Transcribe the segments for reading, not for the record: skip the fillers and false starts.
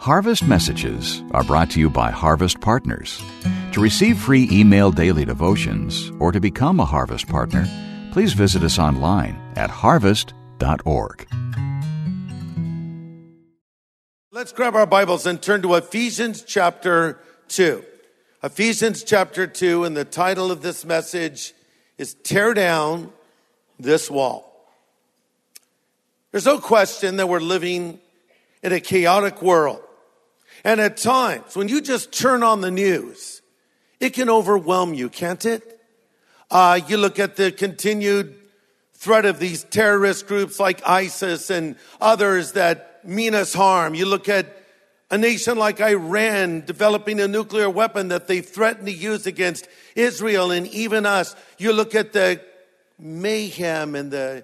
Harvest Messages are brought to you by Harvest Partners. To receive free email daily devotions or to become a Harvest Partner, please visit us online at harvest.org. Let's grab our Bibles and turn to Ephesians chapter 2. Ephesians chapter 2, and the title of this message is Tear Down This Wall. There's no question that we're living in a chaotic world. And at times, when you just turn on the news, it can overwhelm you, can't it? You look at the continued threat of these terrorist groups like ISIS and others that mean us harm. You look at a nation like Iran developing a nuclear weapon that they threaten to use against Israel and even us. You look at the mayhem and the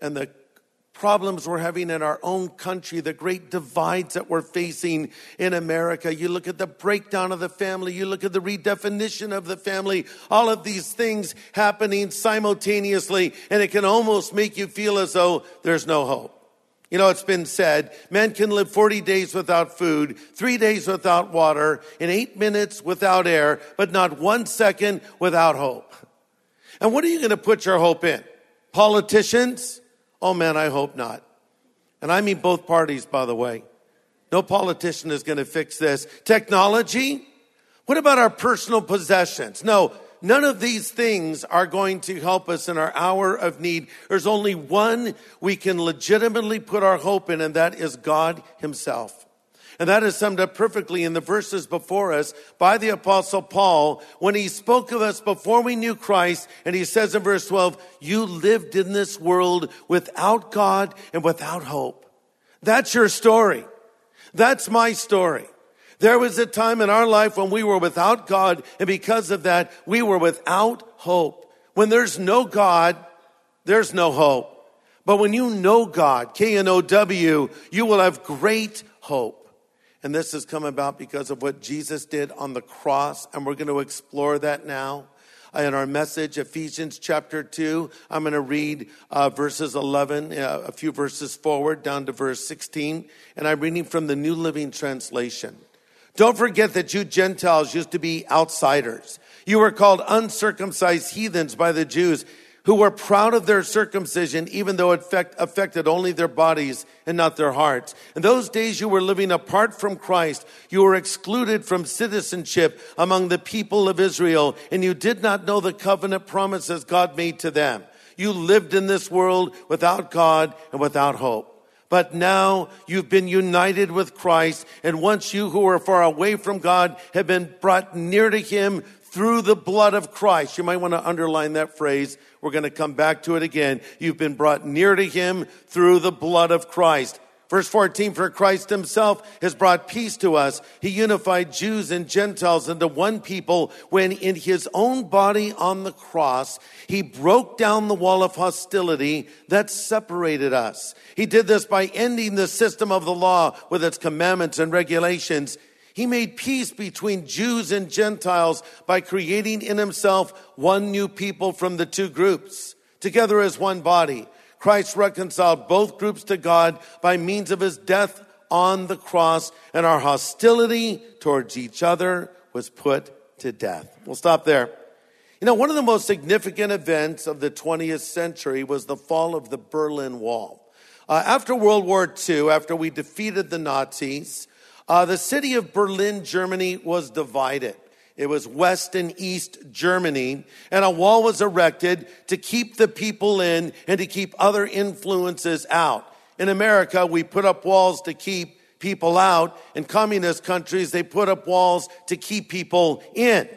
problems we're having in our own country, the great divides that we're facing in America. You look at the breakdown of the family. You look at the redefinition of the family. All of these things happening simultaneously, and it can almost make you feel as though there's no hope. You know, it's been said, man can live 40 days without food, 3 days without water, and 8 minutes without air, but not 1 second without hope. And what are you going to put your hope in? Politicians? Oh man, I hope not. And I mean both parties, by the way. No politician is going to fix this. Technology? What about our personal possessions? No, none of these things are going to help us in our hour of need. There's only one we can legitimately put our hope in, and that is God himself. And that is summed up perfectly in the verses before us by the Apostle Paul when he spoke of us before we knew Christ. And he says in verse 12, you lived in this world without God and without hope. That's your story. That's my story. There was a time in our life when we were without God, and because of that, we were without hope. When there's no God, there's no hope. But when you know God, K-N-O-W, you will have great hope. And this has come about because of what Jesus did on the cross. And we're going to explore that now in our message, Ephesians chapter 2. I'm going to read verses 11, a few verses forward down to verse 16. And I'm reading from the New Living Translation. Don't forget that you Gentiles used to be outsiders. You were called uncircumcised heathens by the Jews, who were proud of their circumcision, even though it affected only their bodies and not their hearts. In those days, you were living apart from Christ. You were excluded from citizenship among the people of Israel, and you did not know the covenant promises God made to them. You lived in this world without God and without hope. But now you've been united with Christ, and once you who were far away from God have been brought near to him through the blood of Christ. You might want to underline that phrase. We're going to come back to it again. You've been brought near to him through the blood of Christ. Verse 14, for Christ himself has brought peace to us. He unified Jews and Gentiles into one people when in his own body on the cross, he broke down the wall of hostility that separated us. He did this by ending the system of the law with its commandments and regulations. He made peace between Jews and Gentiles by creating in himself one new people from the two groups. Together as one body, Christ reconciled both groups to God by means of his death on the cross, and our hostility towards each other was put to death. We'll stop there. You know, one of the most significant events of the 20th century was the fall of the Berlin Wall. After World War II, after we defeated the Nazis, the city of Berlin, Germany, was divided. It was West and East Germany, and a wall was erected to keep the people in and to keep other influences out. In America, we put up walls to keep people out. In communist countries, they put up walls to keep people in.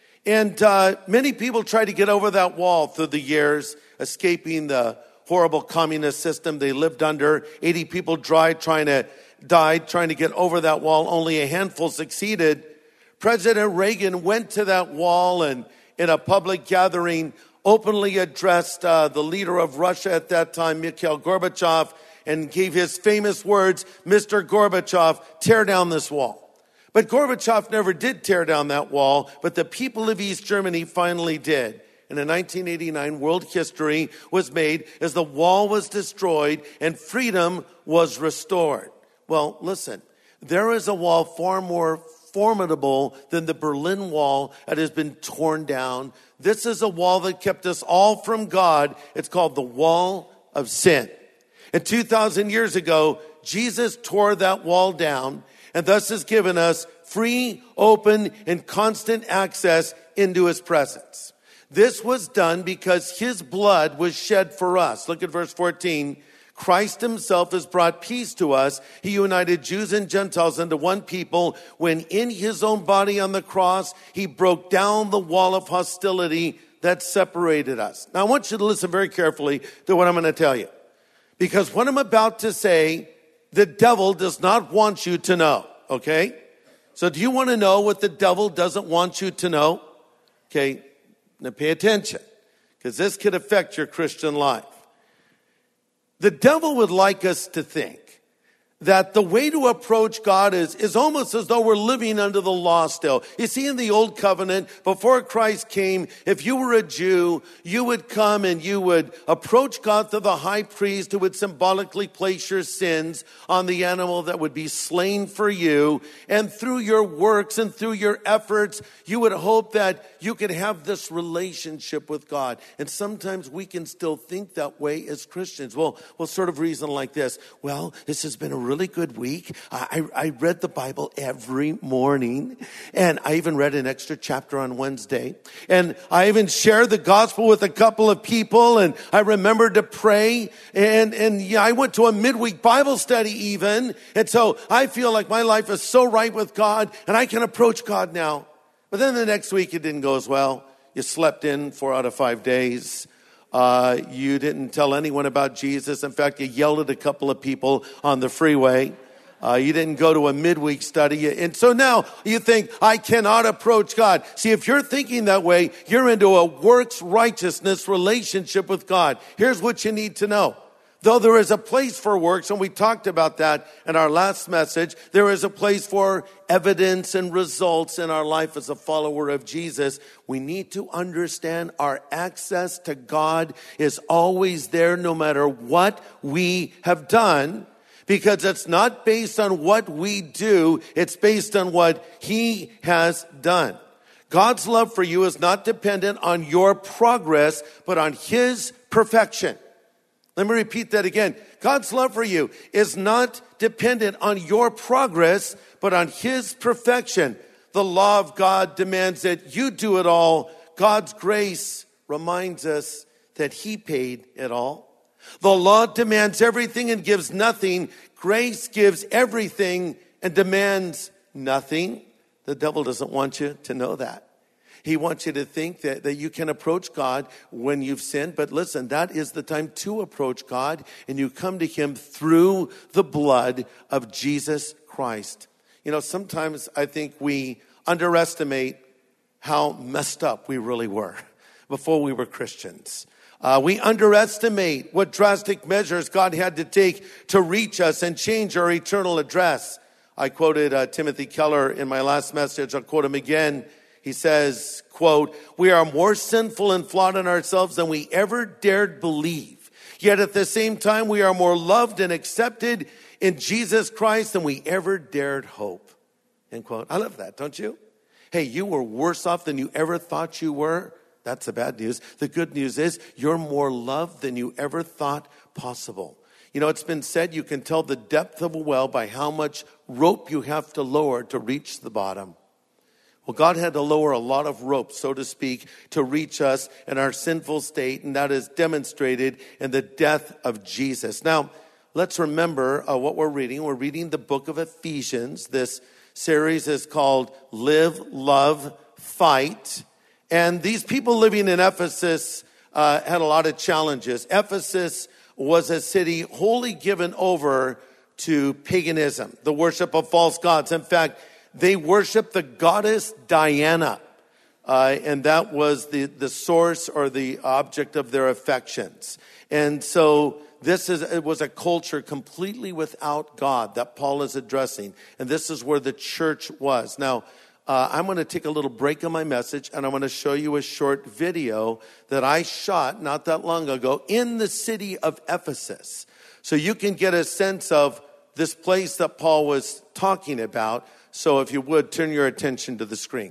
And many people tried to get over that wall through the years, escaping the horrible communist system they lived under. 80 people died trying to get over that wall. Only a handful succeeded. President Reagan went to that wall and in a public gathering openly addressed the leader of Russia at that time, Mikhail Gorbachev, and gave his famous words, Mr. Gorbachev, tear down this wall. But Gorbachev never did tear down that wall, but the people of East Germany finally did. And in 1989, world history was made as the wall was destroyed and freedom was restored. Well, listen, There is a wall far more formidable than the Berlin Wall that has been torn down. This is a wall that kept us all from God. It's called the wall of sin. And 2,000 years ago, Jesus tore that wall down and thus has given us free, open, and constant access into his presence. This was done because his blood was shed for us. Look at verse 14. Christ himself has brought peace to us. He united Jews and Gentiles into one people when in his own body on the cross, he broke down the wall of hostility that separated us. Now I want you to listen very carefully to what I'm going to tell you. Because what I'm about to say, the devil does not want you to know, okay? So do you want to know what the devil doesn't want you to know? Okay, now pay attention, because this could affect your Christian life. The devil would like us to think that the way to approach God is almost as though we're living under the law still. You see, in the old covenant, before Christ came, if you were a Jew, you would come and you would approach God through the high priest who would symbolically place your sins on the animal that would be slain for you. And through your works and through your efforts, you would hope that you could have this relationship with God. And sometimes we can still think that way as Christians. We'll sort of reason like this. Well, this has been a really good week. I read the Bible every morning, and I even read an extra chapter on Wednesday, and I even shared the gospel with a couple of people, and I remembered to pray, and yeah, I went to a midweek Bible study even, and so I feel like my life is so right with God, and I can approach God now. But then the next week it didn't go as well. You slept in 4 out of 5 days. You didn't tell anyone about Jesus. In fact, you yelled at a couple of people on the freeway. You didn't go to a midweek study. And so now you think, I cannot approach God. See, if you're thinking that way, you're into a works righteousness relationship with God. Here's what you need to know. Though there is a place for works, and we talked about that in our last message, there is a place for evidence and results in our life as a follower of Jesus. We need to understand our access to God is always there no matter what we have done, because it's not based on what we do, it's based on what he has done. God's love for you is not dependent on your progress, but on his perfection. Let me repeat that again. God's love for you is not dependent on your progress, but on his perfection. The law of God demands that you do it all. God's grace reminds us that he paid it all. The law demands everything and gives nothing. Grace gives everything and demands nothing. The devil doesn't want you to know that. He wants you to think that you can approach God when you've sinned. But listen, that is the time to approach God. And you come to him through the blood of Jesus Christ. You know, sometimes I think we underestimate how messed up we really were before we were Christians. We underestimate what drastic measures God had to take to reach us and change our eternal address. I quoted Timothy Keller in my last message. I'll quote him again. He says, quote, "We are more sinful and flawed in ourselves than we ever dared believe. Yet at the same time, we are more loved and accepted in Jesus Christ than we ever dared hope." End quote. I love that, don't you? Hey, you were worse off than you ever thought you were. That's the bad news. The good news is you're more loved than you ever thought possible. You know, it's been said you can tell the depth of a well by how much rope you have to lower to reach the bottom. Well, God had to lower a lot of rope, so to speak, to reach us in our sinful state, and that is demonstrated in the death of Jesus. Now, let's remember what we're reading. We're reading the book of Ephesians. This series is called Live, Love, Fight. And these people living in Ephesus had a lot of challenges. Ephesus was a city wholly given over to paganism, the worship of false gods. In fact, they worshiped the goddess Diana, and that was the source or the object of their affections. And so it was a culture completely without God that Paul is addressing, and this is where the church was. Now, I'm going to take a little break in my message, and I'm going to show you a short video that I shot not that long ago in the city of Ephesus, so you can get a sense of this place that Paul was talking about. So if you would, turn your attention to the screen.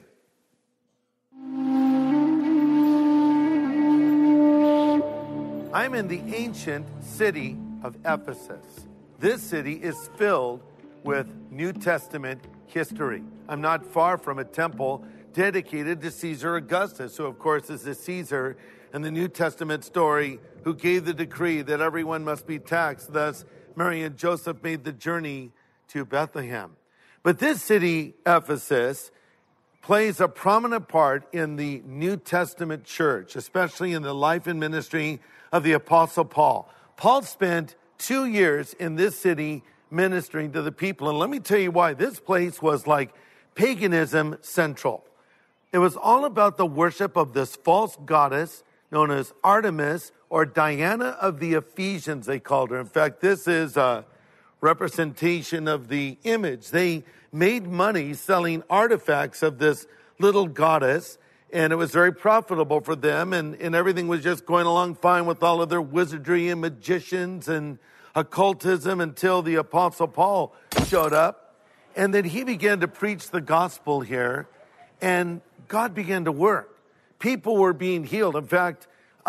I'm in the ancient city of Ephesus. This city is filled with New Testament history. I'm not far from a temple dedicated to Caesar Augustus, who of course is the Caesar in the New Testament story who gave the decree that everyone must be taxed. Thus, Mary and Joseph made the journey to Bethlehem. But this city, Ephesus, plays a prominent part in the New Testament church, especially in the life and ministry of the Apostle Paul. Paul spent 2 years in this city ministering to the people. And let me tell you why. This place was like paganism central. It was all about the worship of this false goddess known as Artemis, or Diana of the Ephesians, they called her. In fact, this is a representation of the image. They made money selling artifacts of this little goddess, and it was very profitable for them, and everything was just going along fine with all of their wizardry and magicians and occultism until the Apostle Paul showed up. And then he began to preach the gospel here, and God began to work. People were being healed. In fact,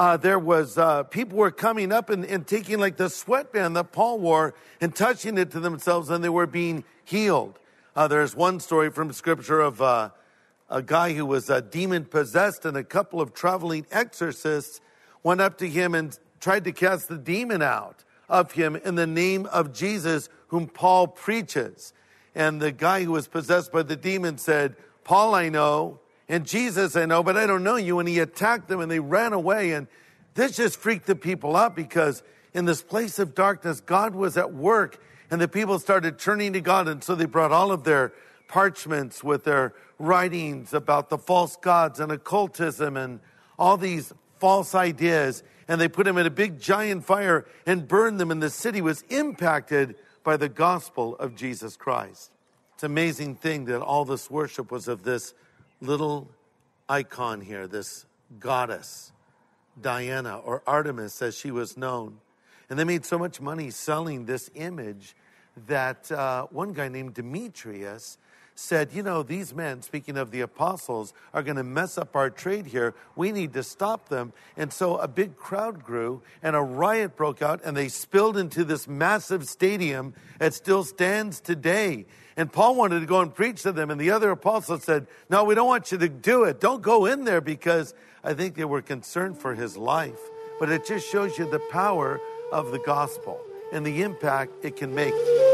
people were coming up and taking like the sweatband that Paul wore and touching it to themselves, and they were being healed. There's one story from Scripture of a guy who was demon possessed, and a couple of traveling exorcists went up to him and tried to cast the demon out of him in the name of Jesus, whom Paul preaches. And the guy who was possessed by the demon said, "Paul I know, and Jesus I know, but I don't know you." And he attacked them and they ran away. And this just freaked the people up, because in this place of darkness, God was at work, and the people started turning to God. And so they brought all of their parchments with their writings about the false gods and occultism and all these false ideas, and they put them in a big giant fire and burned them, and the city was impacted by the gospel of Jesus Christ. It's an amazing thing that all this worship was of this little icon here, this goddess, Diana, or Artemis as she was known. And they made so much money selling this image that one guy named Demetrius said, these men, speaking of the apostles, are going to mess up our trade here. We need to stop them. And so a big crowd grew and a riot broke out, and they spilled into this massive stadium that still stands today. And Paul wanted to go and preach to them, and the other apostles said, "No, we don't want you to do it. Don't go in there," because I think they were concerned for his life. But it just shows you the power of the gospel and the impact it can make.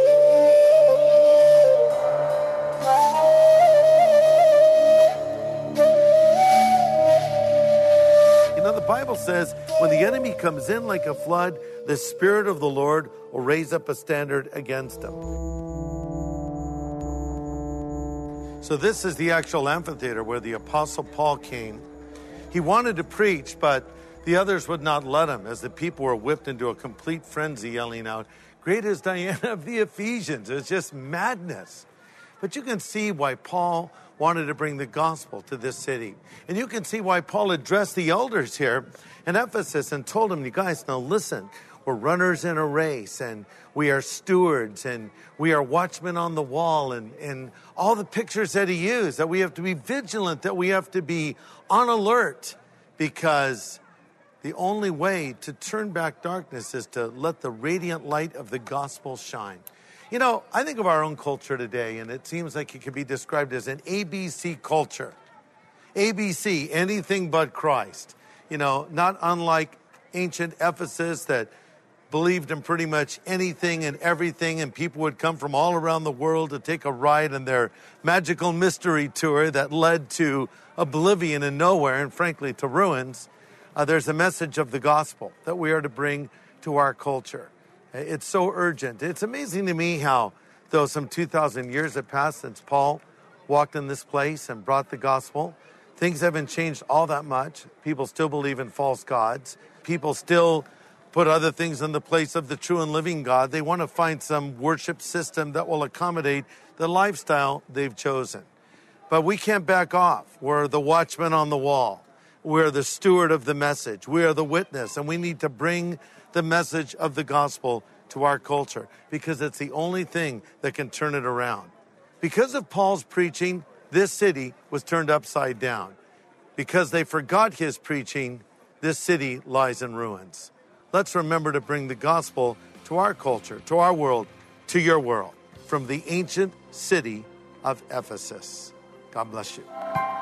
The Bible says when the enemy comes in like a flood, the Spirit of the Lord will raise up a standard against him. So this is the actual amphitheater where the Apostle Paul came. He wanted to preach, but the others would not let him, as the people were whipped into a complete frenzy, yelling out, "Great is Diana of the Ephesians." It was just madness. But you can see why Paul wanted to bring the gospel to this city. And you can see why Paul addressed the elders here in Ephesus and told them, "You guys, now listen, we're runners in a race, and we are stewards, and we are watchmen on the wall," and all the pictures that he used, that we have to be vigilant, that we have to be on alert, because the only way to turn back darkness is to let the radiant light of the gospel shine. I think of our own culture today, and it seems like it could be described as an ABC culture. ABC, anything but Christ. Not unlike ancient Ephesus that believed in pretty much anything and everything, and people would come from all around the world to take a ride in their magical mystery tour that led to oblivion and nowhere, and frankly to ruins. There's a message of the gospel that we are to bring to our culture. It's so urgent. It's amazing to me how, though some 2,000 years have passed since Paul walked in this place and brought the gospel, things haven't changed all that much. People still believe in false gods. People still put other things in the place of the true and living God. They want to find some worship system that will accommodate the lifestyle they've chosen. But we can't back off. We're the watchman on the wall. We're the steward of the message. We are the witness, and we need to bring the message of the gospel to our culture because it's the only thing that can turn it around. Because of Paul's preaching, this city was turned upside down. Because they forgot his preaching, this city lies in ruins. Let's remember to bring the gospel to our culture, to our world, to your world, from the ancient city of Ephesus. God bless you.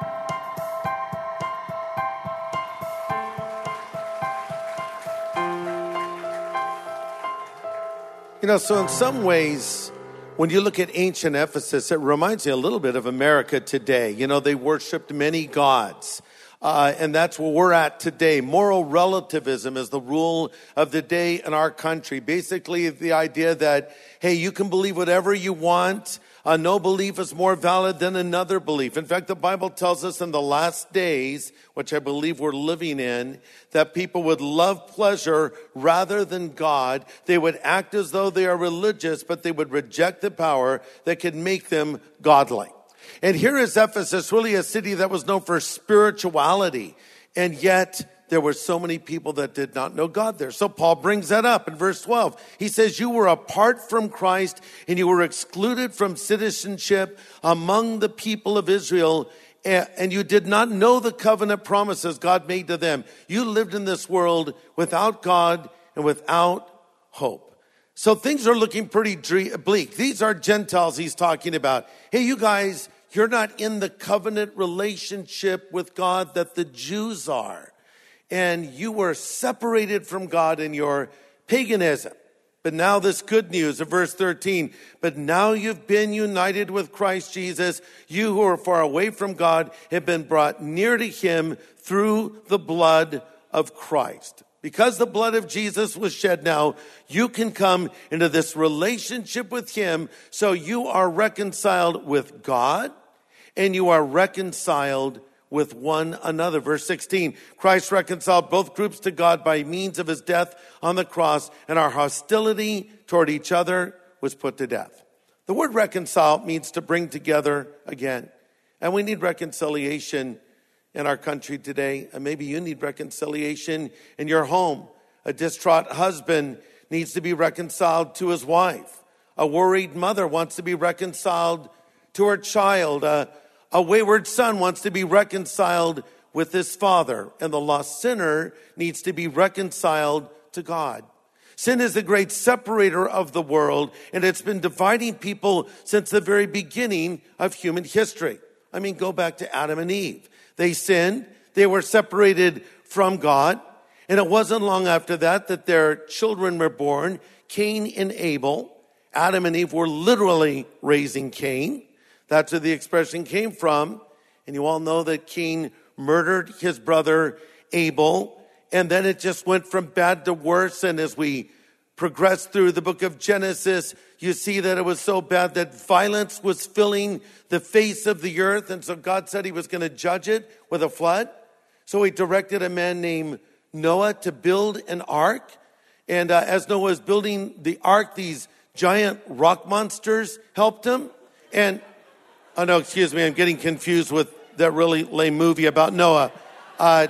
You know, so in some ways, when you look at ancient Ephesus, it reminds me a little bit of America today. You know, they worshiped many gods. And that's where we're at today. Moral relativism is the rule of the day in our country. Basically, the idea that, hey, you can believe whatever you want. No belief is more valid than another belief. In fact, the Bible tells us in the last days, which I believe we're living in, that people would love pleasure rather than God. They would act as though they are religious, but they would reject the power that could make them godly. And here is Ephesus, really a city that was known for spirituality. And yet there were so many people that did not know God there. So Paul brings that up in verse 12. He says, you were apart from Christ and you were excluded from citizenship among the people of Israel. And you did not know the covenant promises God made to them. You lived in this world without God and without hope. So things are looking pretty bleak. These are Gentiles he's talking about. Hey, you guys, you're not in the covenant relationship with God that the Jews are. And you were separated from God in your paganism. But now this good news of verse 13. But now you've been united with Christ Jesus. You who are far away from God have been brought near to him through the blood of Christ. Because the blood of Jesus was shed now, you can come into this relationship with him. So you are reconciled with God and you are reconciled with one another. Verse 16, Christ reconciled both groups to God by means of his death on the cross, and our hostility toward each other was put to death. The word reconcile means to bring together again. And we need reconciliation in our country today. And maybe you need reconciliation in your home. A distraught husband needs to be reconciled to his wife. A worried mother wants to be reconciled to her child. A wayward son wants to be reconciled with his father. And the lost sinner needs to be reconciled to God. Sin is the great separator of the world, and it's been dividing people since the very beginning of human history. I mean, go back to Adam and Eve. They sinned. They were separated from God. And it wasn't long after that that their children were born, Cain and Abel. Adam and Eve were literally raising Cain. That's where the expression came from. And you all know that Cain murdered his brother Abel. And then it just went from bad to worse. And as we progress through the book of Genesis, you see that it was so bad that violence was filling the face of the earth. And so God said he was going to judge it with a flood. So he directed a man named Noah to build an ark. And as Noah was building the ark, these giant rock monsters helped him. And oh, no, excuse me. I'm getting confused with that really lame movie about Noah. How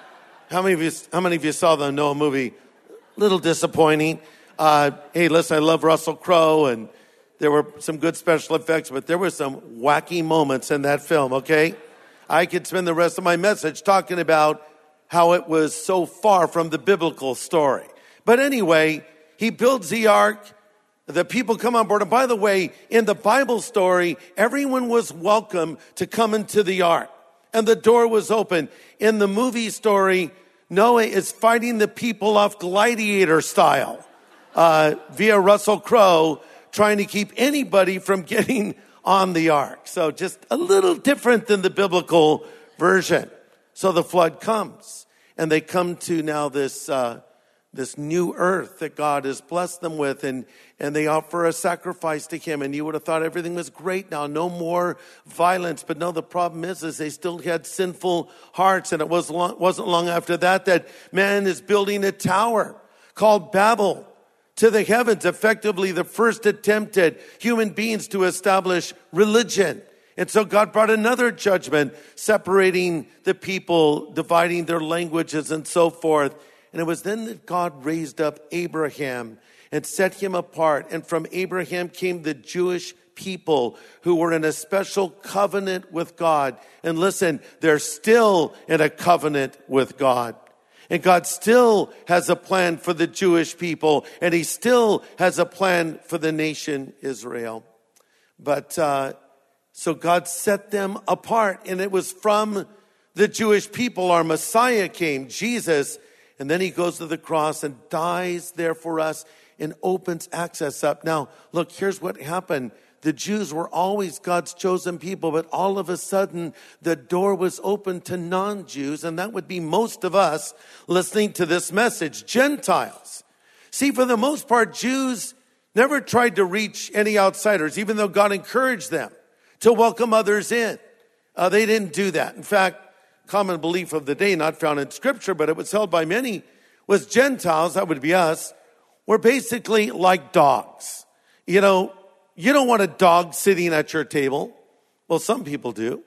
many of you saw the Noah movie? Little disappointing. Hey, listen, I love Russell Crowe, and there were some good special effects, but there were some wacky moments in that film, okay? I could spend the rest of my message talking about how it was so far from the biblical story. But anyway, he builds the ark. The people come on board. And by the way, in the Bible story, everyone was welcome to come into the ark. And the door was open. In the movie story, Noah is fighting the people off gladiator style via Russell Crowe, trying to keep anybody from getting on the ark. So just a little different than the biblical version. So the flood comes. And they come to now this new earth that God has blessed them with, and they offer a sacrifice to him. And you would have thought everything was great now, no more violence. But no, the problem is they still had sinful hearts. And it wasn't long after that man is building a tower called Babel to the heavens, effectively the first attempt at human beings to establish religion. And so God brought another judgment, separating the people, dividing their languages and so forth. And it was then that God raised up Abraham. and set him apart. And from Abraham came the Jewish people who were in a special covenant with God. And listen, they're still in a covenant with God. And God still has a plan for the Jewish people, and he still has a plan for the nation Israel. But so God set them apart, and it was from the Jewish people our Messiah came, Jesus, and then he goes to the cross and dies there for us and opens access up. Now, look, here's what happened. The Jews were always God's chosen people, but all of a sudden the door was open to non-Jews, and that would be most of us listening to this message, Gentiles. See, for the most part, Jews never tried to reach any outsiders, even though God encouraged them to welcome others in. They didn't do that. In fact, common belief of the day, not found in Scripture, but it was held by many, was Gentiles, that would be us, were basically like dogs. You know, you don't want a dog sitting at your table. Well, some people do.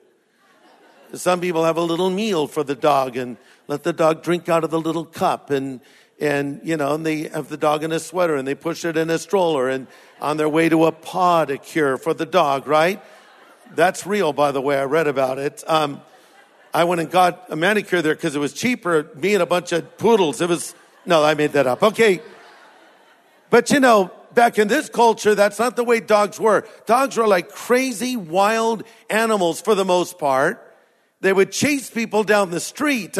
Some people have a little meal for the dog and let the dog drink out of the little cup, and they have the dog in a sweater and they push it in a stroller and on their way to a pedicure for the dog, right? That's real, by the way. I read about it. I went and got a manicure there because it was cheaper. Me and a bunch of poodles. I made that up. Okay. But back in this culture, that's not the way dogs were. Dogs were like crazy, wild animals for the most part. They would chase people down the street.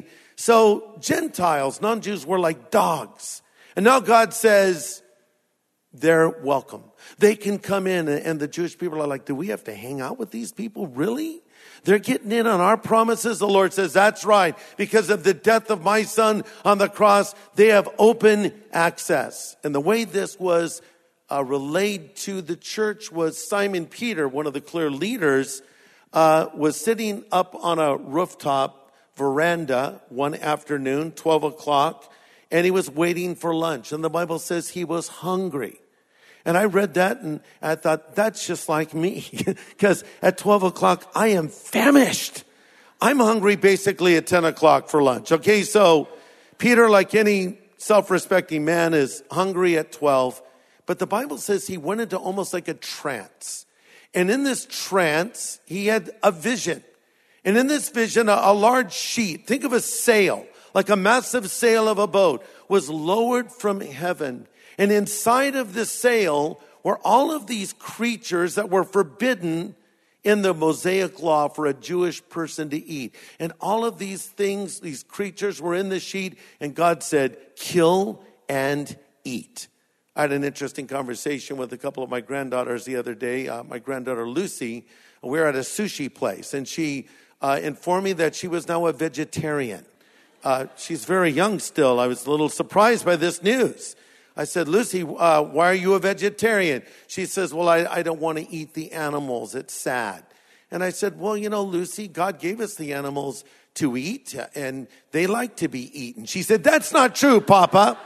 So Gentiles, non-Jews, were like dogs. And now God says they're welcome. They can come in, and the Jewish people are like, do we have to hang out with these people? Really? They're getting in on our promises. The Lord says, that's right. Because of the death of my son on the cross, they have open access. And the way this was relayed to the church was Simon Peter, one of the clear leaders, was sitting up on a rooftop veranda one afternoon, 12 o'clock, and he was waiting for lunch. And the Bible says he was hungry. And I read that and I thought, that's just like me. Because at 12 o'clock, I am famished. I'm hungry basically at 10 o'clock for lunch. Okay, so Peter, like any self-respecting man, is hungry at 12. But the Bible says he went into almost like a trance. And in this trance, he had a vision. And in this vision, a large sheet, think of a sail, like a massive sail of a boat, was lowered from heaven. And inside of the sail were all of these creatures that were forbidden in the Mosaic law for a Jewish person to eat. And all of these things, these creatures were in the sheet, and God said, kill and eat. I had an interesting conversation with a couple of my granddaughters the other day. My granddaughter Lucy, we were at a sushi place, and she informed me that she was now a vegetarian. She's very young still. I was a little surprised by this news. I said, Lucy, why are you a vegetarian? She says, well, I don't want to eat the animals. It's sad. And I said, well, Lucy, God gave us the animals to eat, and they like to be eaten. She said, that's not true, Papa.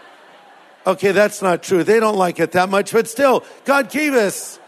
Okay, that's not true. They don't like it that much, but still, God gave us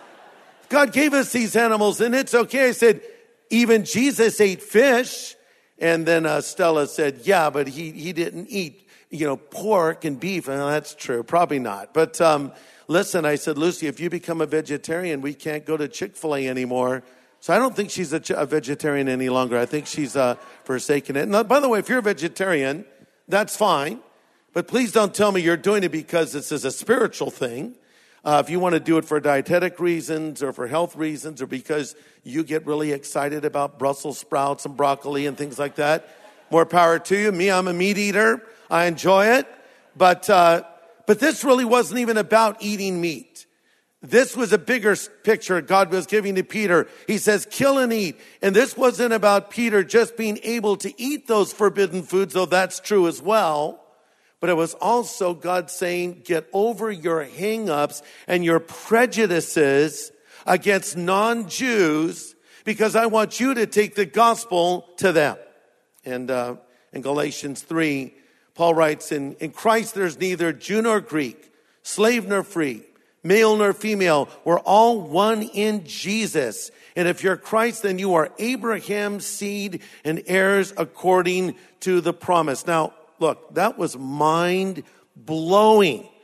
these animals, and it's okay. I said, even Jesus ate fish. And then Stella said, yeah, but he didn't eat pork and beef. And that's true. Probably not. But listen, I said, Lucy, if you become a vegetarian, we can't go to Chick-fil-A anymore. So I don't think she's a vegetarian any longer. I think she's forsaken it. And by the way, if you're a vegetarian, that's fine. But please don't tell me you're doing it because this is a spiritual thing. If you want to do it for dietetic reasons or for health reasons or because you get really excited about Brussels sprouts and broccoli and things like that, more power to you. Me, I'm a meat eater. I enjoy it. But this really wasn't even about eating meat. This was a bigger picture God was giving to Peter. He says, kill and eat. And this wasn't about Peter just being able to eat those forbidden foods, though that's true as well. But it was also God saying, get over your hang-ups and your prejudices against non-Jews because I want you to take the gospel to them. And in Galatians 3, Paul writes, in Christ there's neither Jew nor Greek, slave nor free, male nor female. We're all one in Jesus. And if you're Christ, then you are Abraham's seed and heirs according to the promise. Now, look, that was mind-blowing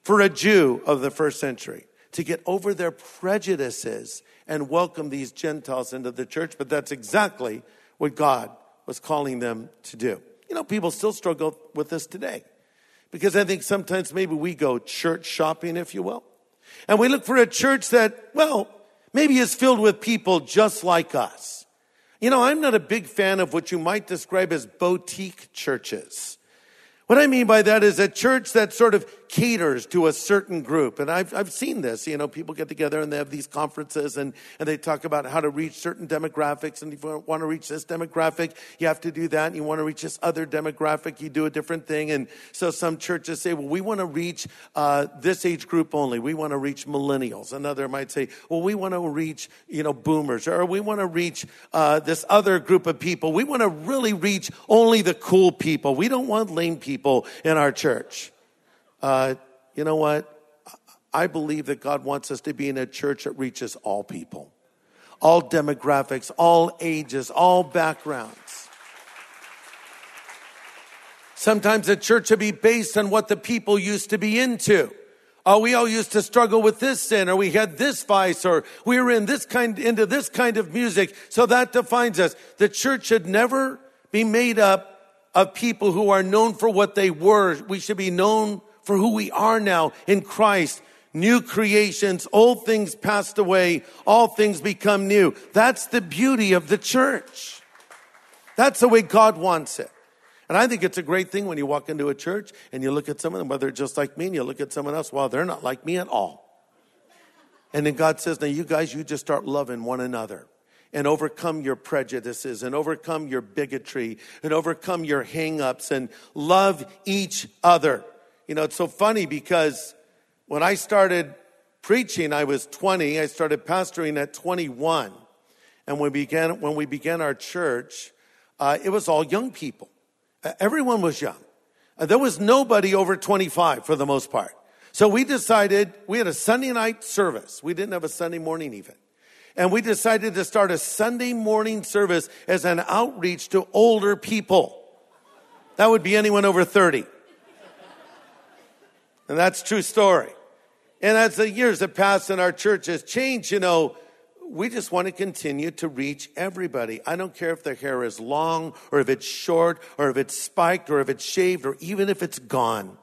for a Jew of the first century to get over their prejudices and welcome these Gentiles into the church. But that's exactly what God was calling them to do. You know, people still struggle with this today because I think sometimes maybe we go church shopping, if you will, and we look for a church that, well, maybe is filled with people just like us. You know, I'm not a big fan of what you might describe as boutique churches. What I mean by that is a church that sort of caters to a certain group. And I've seen this, you know, people get together and they have these conferences and they talk about how to reach certain demographics. And if you want to reach this demographic, you have to do that. And you want to reach this other demographic, you do a different thing. And so some churches say, well, we want to reach this age group only. We want to reach millennials. Another might say, well, we want to reach, you know, boomers. Or we want to reach this other group of people. We want to really reach only the cool people. We don't want lame people in our church. You know what? I believe that God wants us to be in a church that reaches all people, all demographics, all ages, all backgrounds. Sometimes a church should be based on what the people used to be into. Oh, we all used to struggle with this sin, or we had this vice, or we were into this kind of music. So that defines us. The church should never be made up of people who are known for what they were. We should be known for who we are now in Christ. New creations, old things passed away, all things become new. That's the beauty of the church. That's the way God wants it. And I think it's a great thing when you walk into a church and you look at someone, whether they're just like me, and you look at someone else, well, they're not like me at all. And then God says, now you guys, you just start loving one another and overcome your prejudices and overcome your bigotry and overcome your hang-ups and love each other. You know, it's so funny because when I started preaching, I was 20. I started pastoring at 21. And when we began our church, it was all young people. Everyone was young. There was nobody over 25 for the most part. So we decided, we had a Sunday night service. We didn't have a Sunday morning even. And we decided to start a Sunday morning service as an outreach to older people. That would be anyone over 30. And that's a true story. And as the years have passed and our church has changed, you know, we just want to continue to reach everybody. I don't care if their hair is long or if it's short or if it's spiked or if it's shaved or even if it's gone.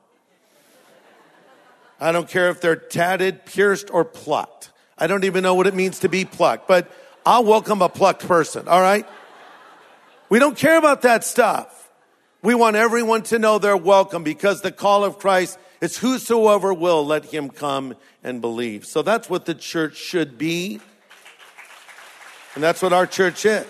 I don't care if they're tatted, pierced, or plucked. I don't even know what it means to be plucked, but I'll welcome a plucked person, all right? We don't care about that stuff. We want everyone to know they're welcome because the call of Christ is whosoever will, let him come and believe. So that's what the church should be. And that's what our church is.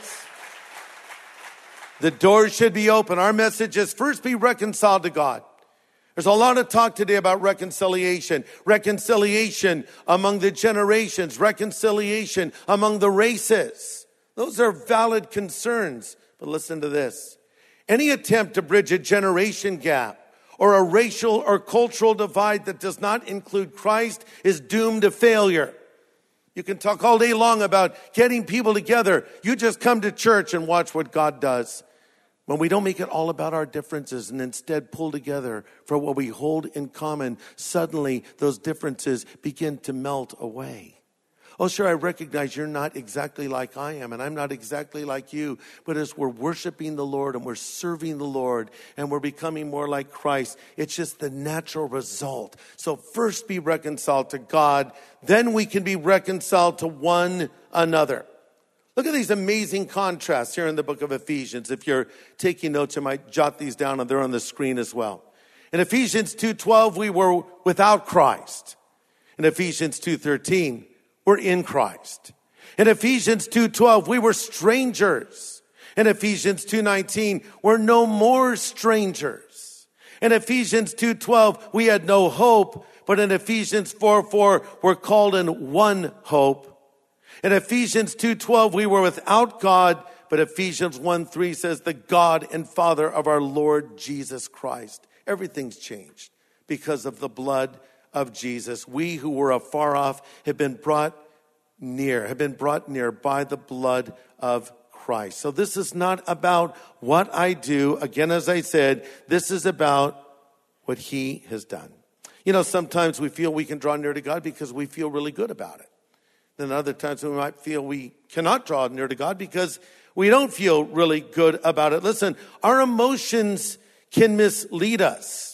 The doors should be open. Our message is first be reconciled to God. There's a lot of talk today about reconciliation. Reconciliation among the generations. Reconciliation among the races. Those are valid concerns. But listen to this. Any attempt to bridge a generation gap or a racial or cultural divide that does not include Christ is doomed to failure. You can talk all day long about getting people together. You just come to church and watch what God does. When we don't make it all about our differences and instead pull together for what we hold in common, suddenly those differences begin to melt away. Oh, sure, I recognize you're not exactly like I am, and I'm not exactly like you. But as we're worshiping the Lord and we're serving the Lord and we're becoming more like Christ, it's just the natural result. So first be reconciled to God, then we can be reconciled to one another. Look at these amazing contrasts here in the book of Ephesians. If you're taking notes, you might jot these down, and they're on the screen as well. In Ephesians 2:12, we were without Christ. In Ephesians 2:13, we're in Christ. In Ephesians 2:12, we were strangers. In Ephesians 2:19, we're no more strangers. In Ephesians 2:12, we had no hope, but in Ephesians 4:4, we're called in one hope. In Ephesians 2:12, we were without God, but Ephesians 1:3 says the God and Father of our Lord Jesus Christ. Everything's changed because of the blood of Jesus. We who were afar off have been brought near by the blood of Christ. So this is not about what I do. Again, as I said, this is about what he has done. You know, sometimes we feel we can draw near to God because we feel really good about it. Then other times we might feel we cannot draw near to God because we don't feel really good about it. Listen, our emotions can mislead us.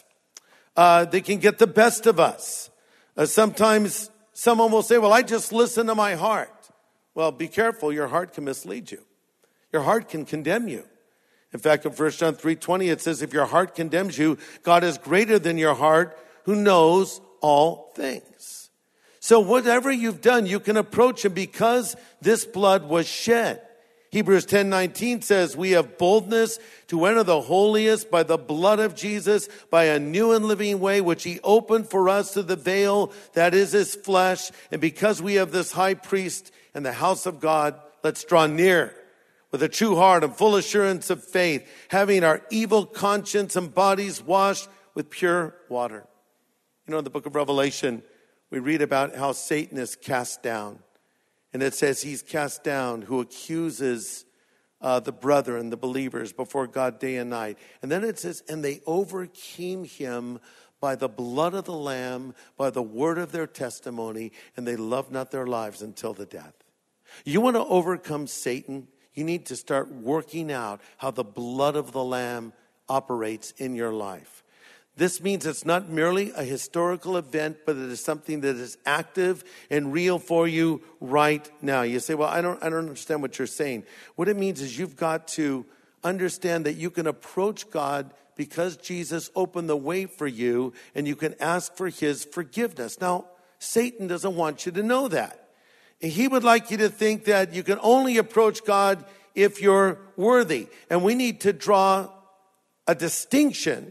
They can get the best of us. Sometimes someone will say, well, I just listen to my heart. Well, be careful. Your heart can mislead you. Your heart can condemn you. In fact, in 1 John 3:20, it says, if your heart condemns you, God is greater than your heart, who knows all things. So whatever you've done, you can approach him because this blood was shed. Hebrews 10:19 says, we have boldness to enter the holiest by the blood of Jesus, by a new and living way, which he opened for us through the veil that is his flesh. And because we have this high priest in the house of God, let's draw near with a true heart and full assurance of faith, having our evil conscience and bodies washed with pure water. You know, in the book of Revelation, we read about how Satan is cast down. And it says he's cast down who accuses the brethren, the believers, before God day and night. And then it says, and they overcame him by the blood of the Lamb, by the word of their testimony, and they loved not their lives until the death. You want to overcome Satan? You need to start working out how the blood of the Lamb operates in your life. This means it's not merely a historical event, but it is something that is active and real for you right now. You say, well, I don't understand what you're saying. What it means is you've got to understand that you can approach God because Jesus opened the way for you, and you can ask for his forgiveness. Now, Satan doesn't want you to know that. He would like you to think that you can only approach God if you're worthy. And we need to draw a distinction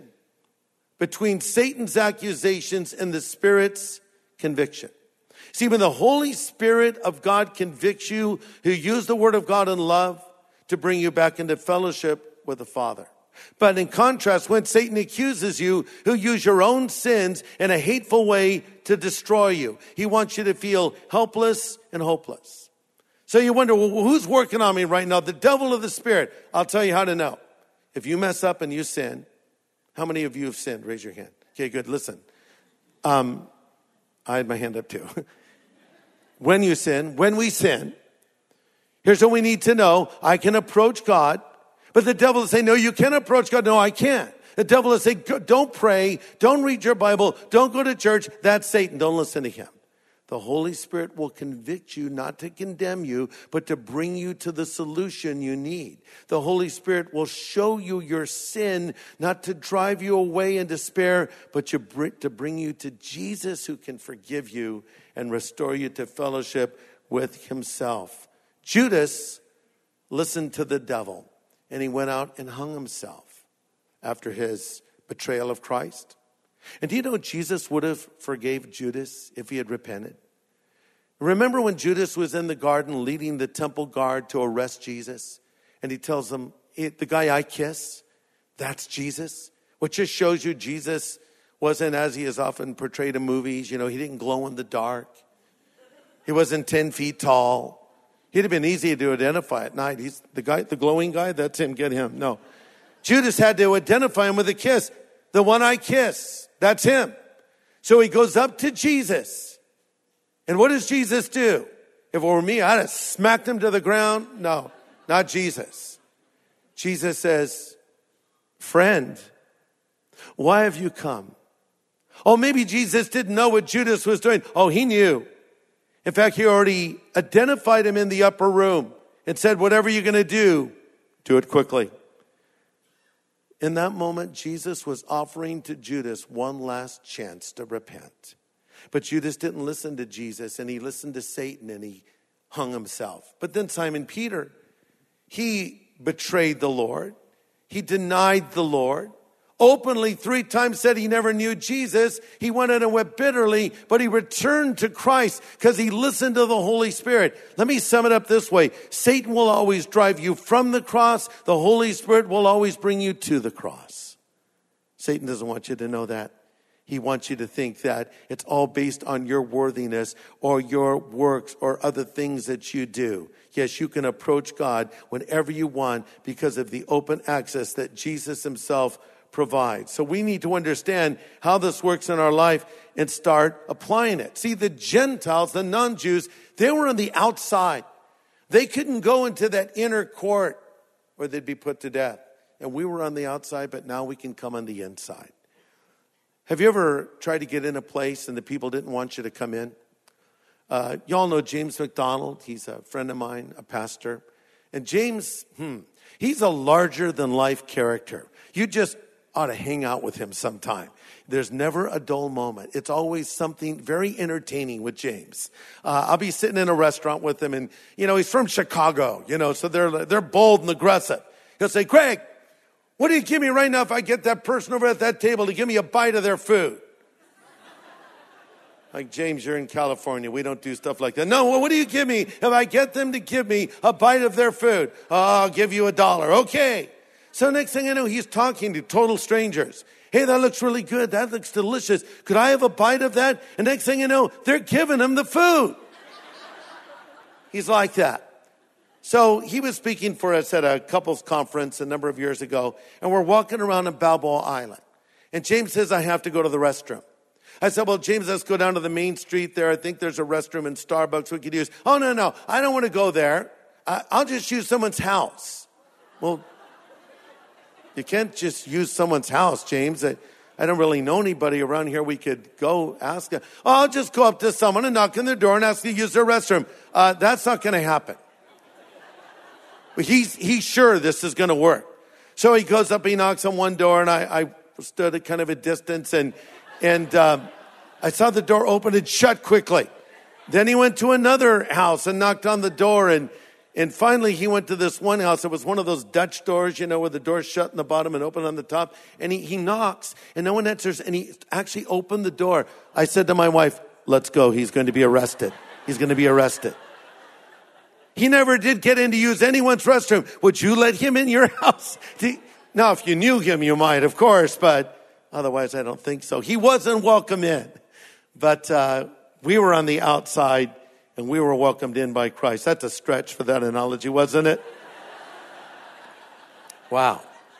between Satan's accusations and the Spirit's conviction. See, when the Holy Spirit of God convicts you, he'll use the Word of God in love to bring you back into fellowship with the Father. But in contrast, when Satan accuses you, he'll use your own sins in a hateful way to destroy you. He wants you to feel helpless and hopeless. So you wonder, well, who's working on me right now? The devil or the Spirit? I'll tell you how to know. If you mess up and you sin, how many of you have sinned? Raise your hand. Okay, good. Listen. I had my hand up too. When we sin, here's what we need to know. I can approach God, but the devil will say, no, you can't approach God. No, I can't. The devil will say, don't pray, don't read your Bible, don't go to church. That's Satan. Don't listen to him. The Holy Spirit will convict you, not to condemn you, but to bring you to the solution you need. The Holy Spirit will show you your sin, not to drive you away in despair, but to bring you to Jesus, who can forgive you and restore you to fellowship with himself. Judas listened to the devil, and he went out and hung himself after his betrayal of Christ. And do you know Jesus would have forgave Judas if he had repented? Remember when Judas was in the garden leading the temple guard to arrest Jesus? And he tells them, the guy I kiss, that's Jesus. Which just shows you Jesus wasn't as he is often portrayed in movies. You know, he didn't glow in the dark. He wasn't 10 feet tall. He'd have been easy to identify at night. He's the guy, the glowing guy, that's him, get him. No. Judas had to identify him with a kiss. The one I kiss, that's him. So he goes up to Jesus. And what does Jesus do? If it were me, I'd have smacked him to the ground. No, not Jesus. Jesus says, friend, why have you come? Oh, maybe Jesus didn't know what Judas was doing. Oh, he knew. In fact, he already identified him in the upper room and said, whatever you're going to do it quickly. In that moment, Jesus was offering to Judas one last chance to repent. But Judas didn't listen to Jesus, and he listened to Satan, and he hung himself. But then Simon Peter, he betrayed the Lord. He denied the Lord. Openly 3 times said he never knew Jesus. He went in and wept bitterly, but he returned to Christ because he listened to the Holy Spirit. Let me sum it up this way. Satan will always drive you from the cross. The Holy Spirit will always bring you to the cross. Satan doesn't want you to know that. He wants you to think that it's all based on your worthiness or your works or other things that you do. Yes, you can approach God whenever you want because of the open access that Jesus himself provides. So we need to understand how this works in our life and start applying it. See, the Gentiles, the non-Jews, they were on the outside. They couldn't go into that inner court or they'd be put to death. And we were on the outside, but now we can come on the inside. Have you ever tried to get in a place and the people didn't want you to come in? Y'all know James McDonald. He's a friend of mine, a pastor. And James, he's a larger-than-life character. You just ought to hang out with him sometime. There's never a dull moment. It's always something very entertaining with James. I'll be sitting in a restaurant with him, and, he's from Chicago, so they're bold and aggressive. He'll say, Greg, what do you give me right now if I get that person over at that table to give me a bite of their food? Like, James, you're in California. We don't do stuff like that. No, well, what do you give me if I get them to give me a bite of their food? I'll give you $1. Okay. So next thing I know, he's talking to total strangers. Hey, that looks really good. That looks delicious. Could I have a bite of that? And next thing you know, they're giving him the food. He's like that. So he was speaking for us at a couples conference a number of years ago, and we're walking around on Balboa Island. And James says, I have to go to the restroom. I said, well, James, let's go down to the main street there. I think there's a restroom in Starbucks we could use. Oh, no, I don't want to go there. I'll just use someone's house. Well, you can't just use someone's house, James. I don't really know anybody around here we could go ask. I'll just go up to someone and knock on their door and ask to use their restroom. That's not going to happen. But he's sure this is going to work. So he goes up, he knocks on one door, and I stood at kind of a distance, and I saw the door open and shut quickly. Then he went to another house and knocked on the door, and finally he went to this one house. It was one of those Dutch doors, where the door's shut in the bottom and open on the top. And he knocks, and no one answers, and he actually opened the door. I said to my wife, let's go. He's going to be arrested. He's going to be arrested. He never did get in to use anyone's restroom. Would you let him in your house? Now, if you knew him, you might, of course, but otherwise, I don't think so. He wasn't welcome in, but we were on the outside, and we were welcomed in by Christ. That's a stretch for that analogy, wasn't it? Wow.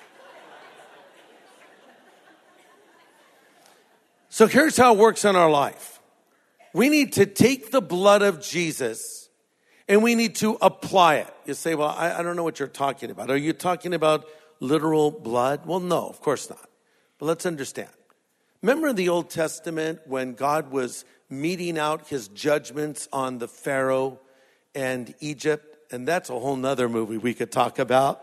So here's how it works in our life. We need to take the blood of Jesus, and we need to apply it. You say, well, I don't know what you're talking about. Are you talking about literal blood? Well, no, of course not. But let's understand. Remember in the Old Testament when God was meting out his judgments on the Pharaoh and Egypt? And that's a whole nother movie we could talk about.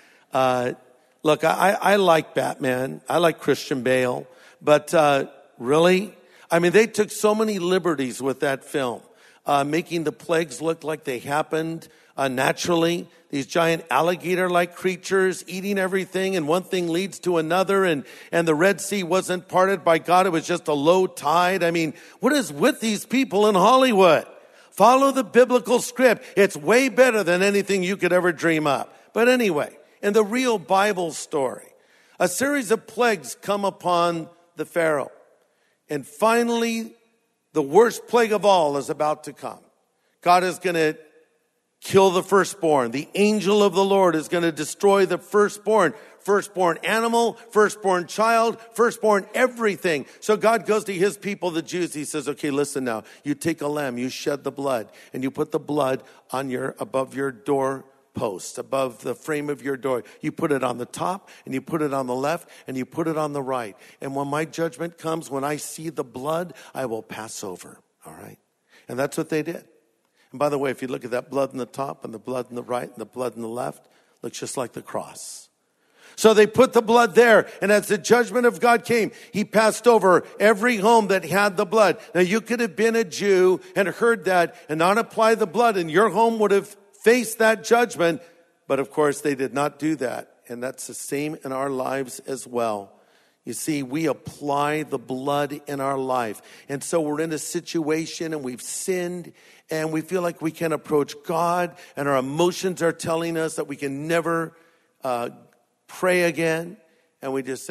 Look, I like Batman. I like Christian Bale. But really? I mean, they took so many liberties with that film, making the plagues look like they happened naturally. These giant alligator-like creatures eating everything, and one thing leads to another, and the Red Sea wasn't parted by God. It was just a low tide. I mean, what is with these people in Hollywood? Follow the biblical script. It's way better than anything you could ever dream up. But anyway, in the real Bible story, a series of plagues come upon the Pharaoh. And finally, the worst plague of all is about to come. God is going to kill the firstborn. The angel of the Lord is going to destroy the firstborn. Firstborn animal, firstborn child, firstborn everything. So God goes to his people, the Jews. He says, okay, listen now. You take a lamb, you shed the blood, and you put the blood on above your door post, above the frame of your door. You put it on the top, and you put it on the left, and you put it on the right. And when my judgment comes, when I see the blood, I will pass over. All right? And that's what they did. And by the way, if you look at that blood in the top and the blood in the right and the blood in the left, looks just like the cross. So they put the blood there, and as the judgment of God came, he passed over every home that had the blood. Now, you could have been a Jew and heard that and not apply the blood, and your home would have faced that judgment. But of course, they did not do that. And that's the same in our lives as well. You see, we apply the blood in our life. And so we're in a situation and we've sinned and we feel like we can't approach God, and our emotions are telling us that we can never pray again. And we just say,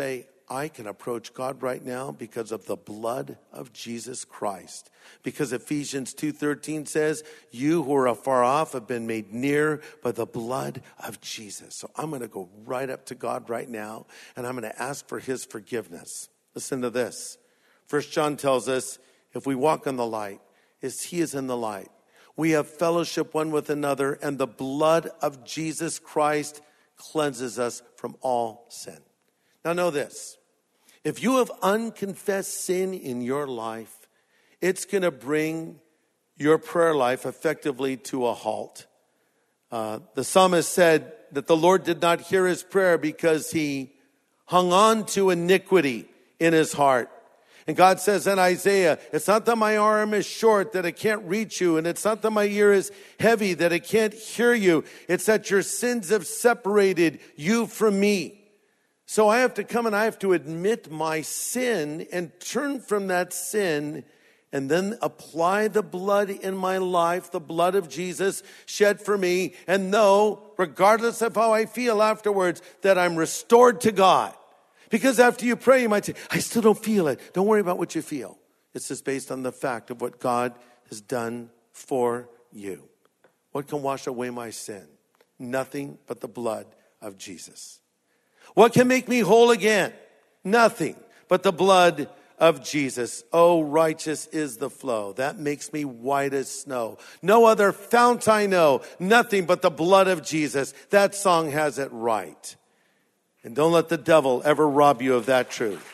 I can approach God right now because of the blood of Jesus Christ. Because Ephesians 2:13 says, you who are afar off have been made near by the blood of Jesus. So I'm going to go right up to God right now, and I'm going to ask for his forgiveness. Listen to this. 1 John tells us, if we walk in the light, as he is in the light, we have fellowship one with another, and the blood of Jesus Christ cleanses us from all sin. Now know this, if you have unconfessed sin in your life, it's going to bring your prayer life effectively to a halt. The psalmist said that the Lord did not hear his prayer because he hung on to iniquity in his heart. And God says in Isaiah, it's not that my arm is short that it can't reach you, and it's not that my ear is heavy that it can't hear you. It's that your sins have separated you from me. So I have to come and I have to admit my sin and turn from that sin and then apply the blood in my life, the blood of Jesus shed for me, and know, regardless of how I feel afterwards, that I'm restored to God. Because after you pray, you might say, I still don't feel it. Don't worry about what you feel. It's just based on the fact of what God has done for you. What can wash away my sin? Nothing but the blood of Jesus. What can make me whole again? Nothing but the blood of Jesus. Oh, righteous is the flow. That makes me white as snow. No other fount I know. Nothing but the blood of Jesus. That song has it right. And don't let the devil ever rob you of that truth.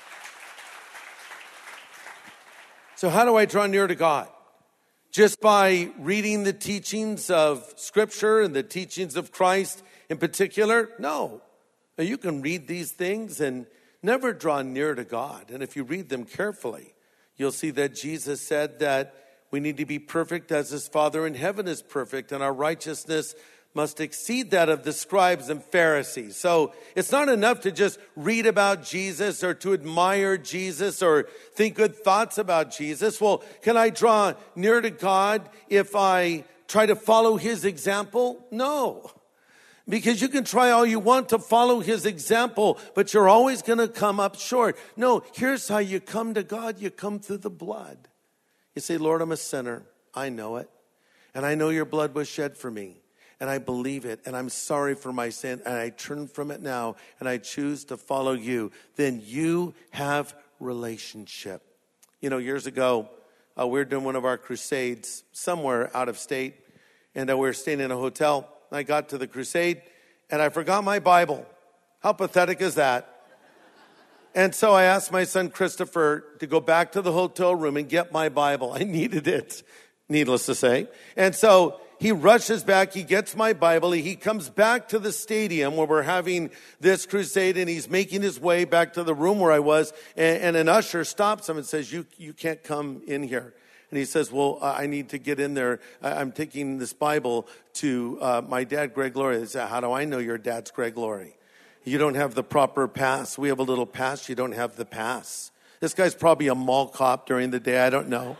So how do I draw near to God? Just by reading the teachings of Scripture and the teachings of Christ in particular? No. Now, you can read these things and never draw near to God. And if you read them carefully, you'll see that Jesus said that we need to be perfect as his Father in heaven is perfect, and our righteousness must exceed that of the scribes and Pharisees. So it's not enough to just read about Jesus or to admire Jesus or think good thoughts about Jesus. Well, can I draw near to God if I try to follow his example? No. Because you can try all you want to follow his example, but you're always going to come up short. No, here's how you come to God. You come through the blood. You say, Lord, I'm a sinner. I know it. And I know your blood was shed for me. And I believe it. And I'm sorry for my sin. And I turn from it now. And I choose to follow you. Then you have relationship. You know, years ago, we were doing one of our crusades somewhere out of state. And we were staying in a hotel. I got to the crusade, and I forgot my Bible. How pathetic is that? And so I asked my son Christopher to go back to the hotel room and get my Bible. I needed it, needless to say. And so he rushes back, he gets my Bible, he comes back to the stadium where we're having this crusade, and he's making his way back to the room where I was, and an usher stops him and says, you can't come in here. And he says, well, I need to get in there. I'm taking this Bible to my dad, Greg Laurie. I said, how do I know your dad's Greg Laurie? You don't have the proper pass. We have a little pass. You don't have the pass. This guy's probably a mall cop during the day. I don't know.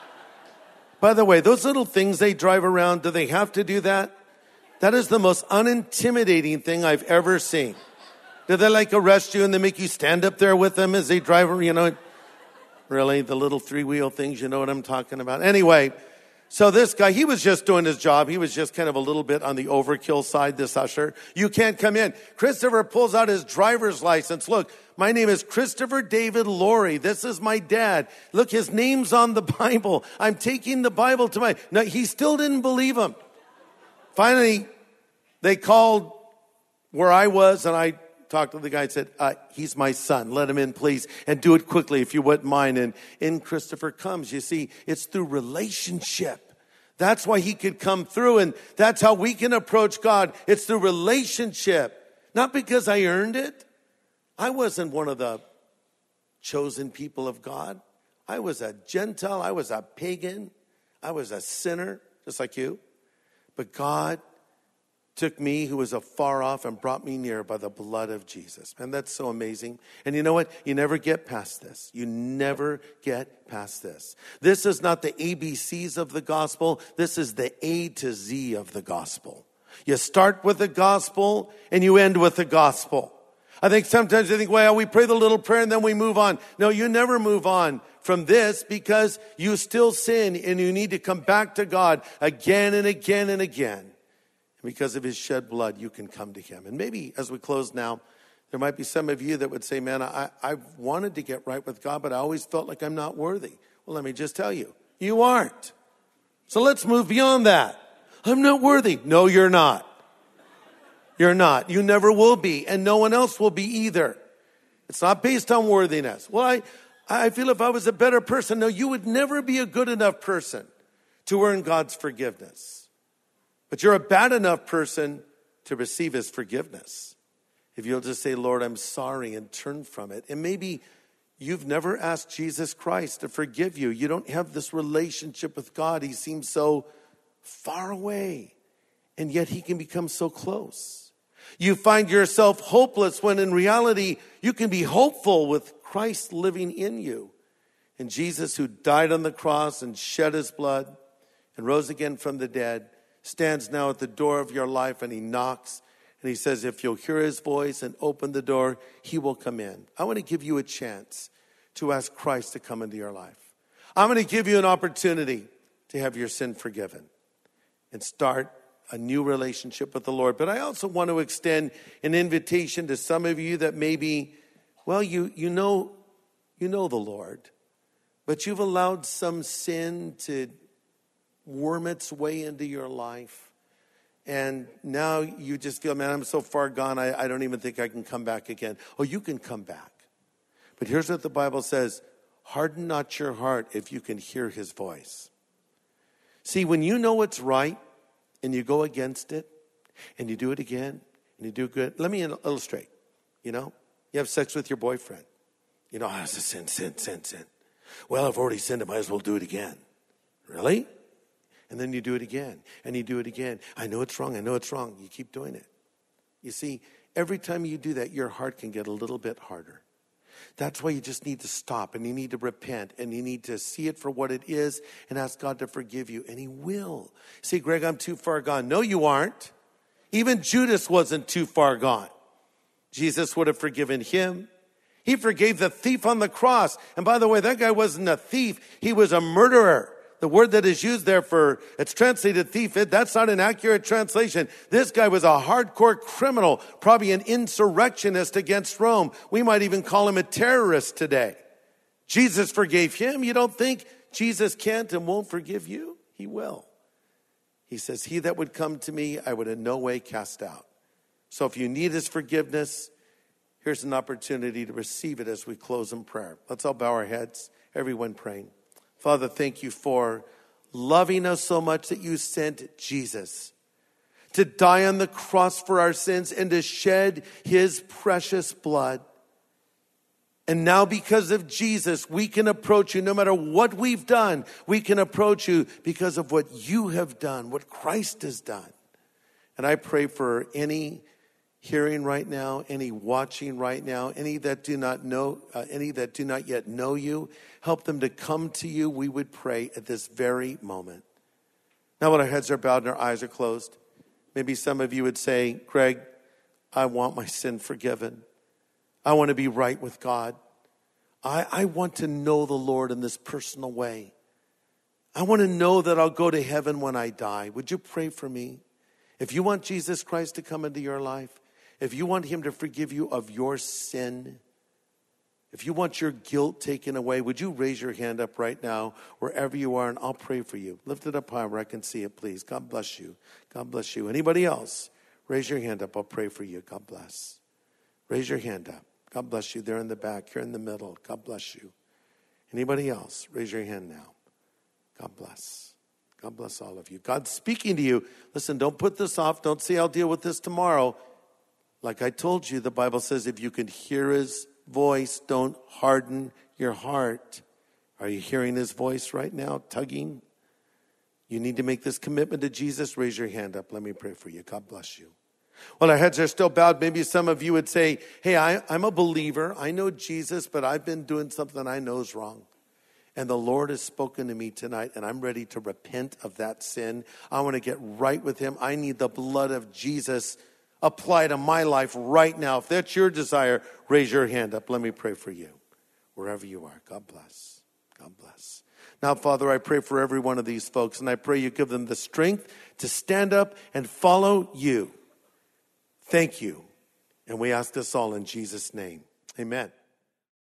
By the way, those little things they drive around, do they have to do that? That is the most unintimidating thing I've ever seen. Do they like arrest you and they make you stand up there with them as they drive, you know? Really, the little three-wheel things, you know what I'm talking about. Anyway, so this guy, he was just doing his job. He was just kind of a little bit on the overkill side, this usher. You can't come in. Christopher pulls out his driver's license. Look, my name is Christopher David Laurie. This is my dad. Look, his name's on the Bible. I'm taking the Bible to my... No, he still didn't believe him. Finally, they called where I was, and I talked to the guy and said, he's my son. Let him in, please. And do it quickly if you wouldn't mind. And in Christopher comes. You see, it's through relationship. That's why he could come through. And that's how we can approach God. It's through relationship. Not because I earned it. I wasn't one of the chosen people of God. I was a Gentile. I was a pagan. I was a sinner, just like you. But God took me, who was afar off, and brought me near by the blood of Jesus. And that's so amazing. And you know what? You never get past this. You never get past this. This is not the ABCs of the gospel. This is the A to Z of the gospel. You start with the gospel and you end with the gospel. I think sometimes we think, well, we pray the little prayer and then we move on. No, you never move on from this because you still sin and you need to come back to God again and again and again. And because of his shed blood, you can come to him. And maybe as we close now, there might be some of you that would say, man, I've wanted to get right with God, but I always felt like I'm not worthy. Well, let me just tell you, you aren't. So let's move beyond that. I'm not worthy. No, you're not. You're not. You never will be, and no one else will be either. It's not based on worthiness. Well, I feel if I was a better person. No, you would never be a good enough person to earn God's forgiveness. But you're a bad enough person to receive his forgiveness. If you'll just say, Lord, I'm sorry, and turn from it. And maybe you've never asked Jesus Christ to forgive you. You don't have this relationship with God. He seems so far away, and yet he can become so close. You find yourself hopeless when in reality you can be hopeful with Christ living in you. And Jesus, who died on the cross and shed his blood and rose again from the dead, stands now at the door of your life, and he knocks. And he says, if you'll hear his voice and open the door, he will come in. I want to give you a chance to ask Christ to come into your life. I'm going to give you an opportunity to have your sin forgiven and start a new relationship with the Lord. But I also want to extend an invitation to some of you that maybe, well, you know the Lord, but you've allowed some sin to worm its way into your life. And now you just feel, man, I'm so far gone, I don't even think I can come back again. Oh, you can come back. But here's what the Bible says: harden not your heart if you can hear his voice. See, when you know it's right and you go against it and you do it again and you do good. Let me illustrate. You have sex with your boyfriend. It's a sin. Well, I've already sinned, I might as well do it again. Really? And then you do it again and you do it again. I know it's wrong. You keep doing it. You see, every time you do that, your heart can get a little bit harder. That's why you just need to stop, and you need to repent, and you need to see it for what it is and ask God to forgive you, and he will. See, Greg, I'm too far gone. No, you aren't. Even Judas wasn't too far gone. Jesus would have forgiven him. He forgave the thief on the cross. And by the way, that guy wasn't a thief. He was a murderer. The word that is used there it's translated thief, that's not an accurate translation. This guy was a hardcore criminal, probably an insurrectionist against Rome. We might even call him a terrorist today. Jesus forgave him. You don't think Jesus can't and won't forgive you? He will. He says, he that would come to me, I would in no way cast out. So if you need his forgiveness, here's an opportunity to receive it as we close in prayer. Let's all bow our heads, everyone praying. Father, thank you for loving us so much that you sent Jesus to die on the cross for our sins and to shed his precious blood. And now because of Jesus, we can approach you no matter what we've done. We can approach you because of what you have done, what Christ has done. And I pray for any hearing right now, any watching right now, any that do not yet know you, help them to come to you, we would pray at this very moment. Now when our heads are bowed and our eyes are closed, maybe some of you would say, Greg, I want my sin forgiven. I want to be right with God. I want to know the Lord in this personal way. I want to know that I'll go to heaven when I die. Would you pray for me? If you want Jesus Christ to come into your life, if you want him to forgive you of your sin, if you want your guilt taken away, would you raise your hand up right now, wherever you are, and I'll pray for you. Lift it up high where I can see it, please. God bless you. God bless you. Anybody else? Raise your hand up. I'll pray for you. God bless. Raise your hand up. God bless you. They're in the back. Here in the middle. God bless you. Anybody else? Raise your hand now. God bless. God bless all of you. God's speaking to you. Listen, don't put this off. Don't say I'll deal with this tomorrow. Like I told you, the Bible says if you can hear his voice, don't harden your heart. Are you hearing his voice right now, tugging? You need to make this commitment to Jesus. Raise your hand up. Let me pray for you. God bless you. Well, our heads are still bowed. Maybe some of you would say, hey, I'm a believer. I know Jesus, but I've been doing something I know is wrong. And the Lord has spoken to me tonight, and I'm ready to repent of that sin. I want to get right with him. I need the blood of Jesus apply to my life right now. If that's your desire, raise your hand up. Let me pray for you. Wherever you are. God bless. God bless. Now, Father, I pray for every one of these folks, and I pray you give them the strength to stand up and follow you. Thank you. And we ask this all in Jesus' name. Amen.